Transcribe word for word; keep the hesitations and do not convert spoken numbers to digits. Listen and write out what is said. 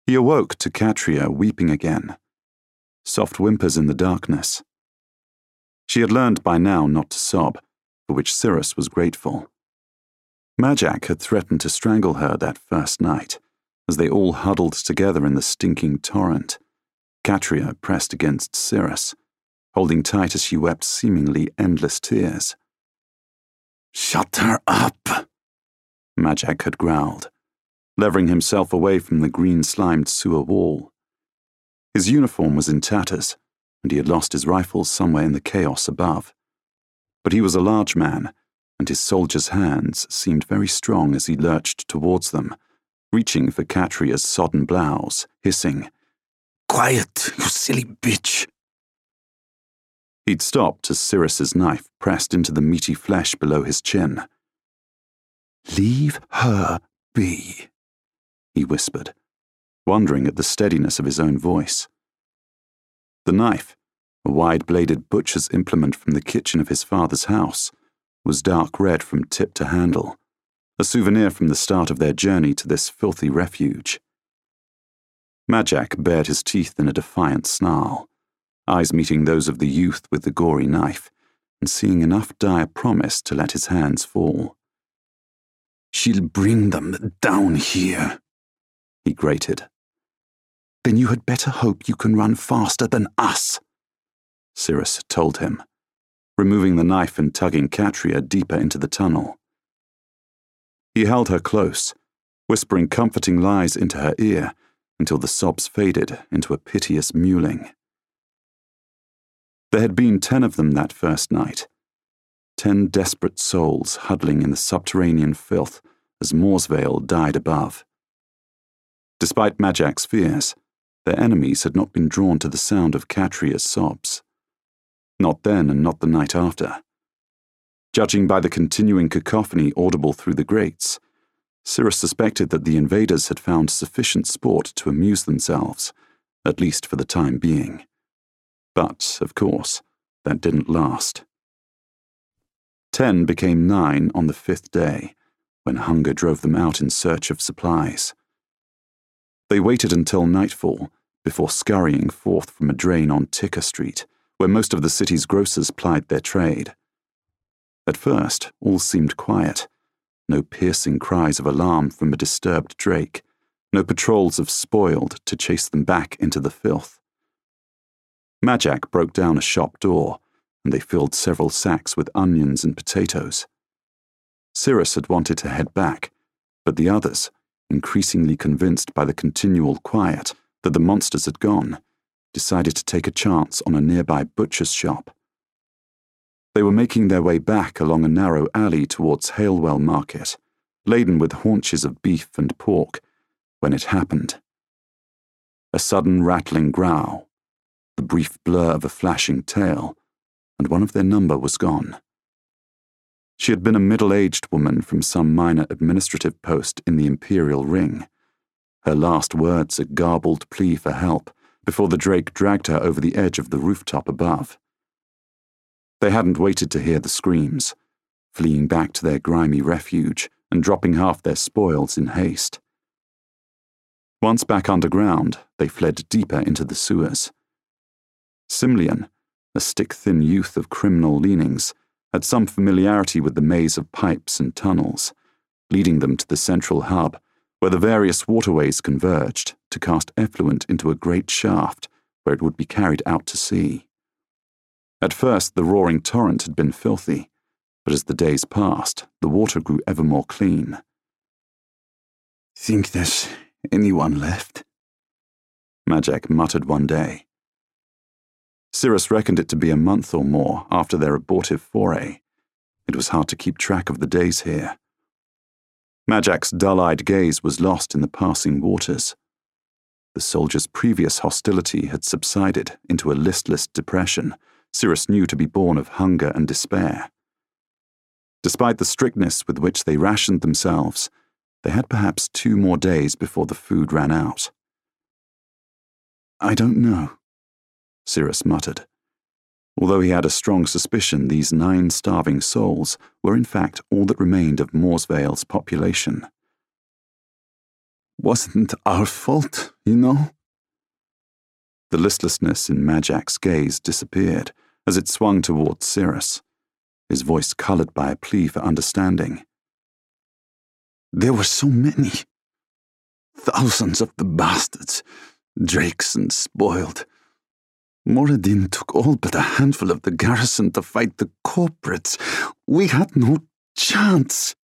He awoke to Catria weeping again, soft whimpers in the darkness. She had learned by now not to sob, for which Cirrus was grateful. Majak had threatened to strangle her that first night, as they all huddled together in the stinking torrent, Catria pressed against Cirrus, holding tight as she wept seemingly endless tears. "Shut her up," Majak had growled, levering himself away from the green-slimed sewer wall. His uniform was in tatters, and he had lost his rifle somewhere in the chaos above. But he was a large man, and his soldier's hands seemed very strong as he lurched towards them, reaching for Catria's sodden blouse, hissing, "Quiet, you silly bitch!" He'd stopped as Cirrus's knife pressed into the meaty flesh below his chin. "Leave her be," he whispered, wondering at the steadiness of his own voice. The knife, a wide-bladed butcher's implement from the kitchen of his father's house, was dark red from tip to handle, a souvenir from the start of their journey to this filthy refuge. Majak bared his teeth in a defiant snarl, eyes meeting those of the youth with the gory knife, and seeing enough dire promise to let his hands fall. "She'll bring them down here," he grated. "Then you had better hope you can run faster than us," Cirrus told him, removing the knife and tugging Catria deeper into the tunnel. He held her close, whispering comforting lies into her ear until the sobs faded into a piteous mewling. There had been ten of them that first night, ten desperate souls huddling in the subterranean filth as Moorsvale died above. Despite Majak's fears, their enemies had not been drawn to the sound of Catria's sobs. Not then and not the night after. Judging by the continuing cacophony audible through the grates, Cirrus suspected that the invaders had found sufficient sport to amuse themselves, at least for the time being. But, of course, that didn't last. Ten became nine on the fifth day, when hunger drove them out in search of supplies. They waited until nightfall before scurrying forth from a drain on Ticker Street, where most of the city's grocers plied their trade. At first, all seemed quiet. No piercing cries of alarm from a disturbed Drake, no patrols of spoiled to chase them back into the filth. Majak broke down a shop door, and they filled several sacks with onions and potatoes. Cirrus had wanted to head back, but the others, increasingly convinced by the continual quiet that the monsters had gone, decided to take a chance on a nearby butcher's shop. They were making their way back along a narrow alley towards Halewell Market, laden with haunches of beef and pork, when it happened. A sudden rattling growl, the brief blur of a flashing tail, and one of their number was gone. She had been a middle-aged woman from some minor administrative post in the Imperial Ring, her last words a garbled plea for help before the Drake dragged her over the edge of the rooftop above. They hadn't waited to hear the screams, fleeing back to their grimy refuge and dropping half their spoils in haste. Once back underground, they fled deeper into the sewers. Simlian, a stick-thin youth of criminal leanings, had some familiarity with the maze of pipes and tunnels, leading them to the central hub, where the various waterways converged to cast effluent into a great shaft where it would be carried out to sea. At first, the roaring torrent had been filthy, but as the days passed, the water grew ever more clean. "Think there's anyone left?" Majak muttered one day. Cirrus reckoned it to be a month or more after their abortive foray. It was hard to keep track of the days here. Majak's dull-eyed gaze was lost in the passing waters. The soldiers' previous hostility had subsided into a listless depression Cirrus knew to be born of hunger and despair. Despite the strictness with which they rationed themselves, they had perhaps two more days before the food ran out. "I don't know," Cirrus muttered, although he had a strong suspicion these nine starving souls were in fact all that remained of Moorsvale's population. wasn't our fault, you know? The listlessness in Majak's gaze disappeared as it swung towards Cirrus, his voice coloured by a plea for understanding. There were so many. Thousands of the bastards, drakes and spoiled. Moradin took all but a handful of the garrison to fight the corporates. We had no chance.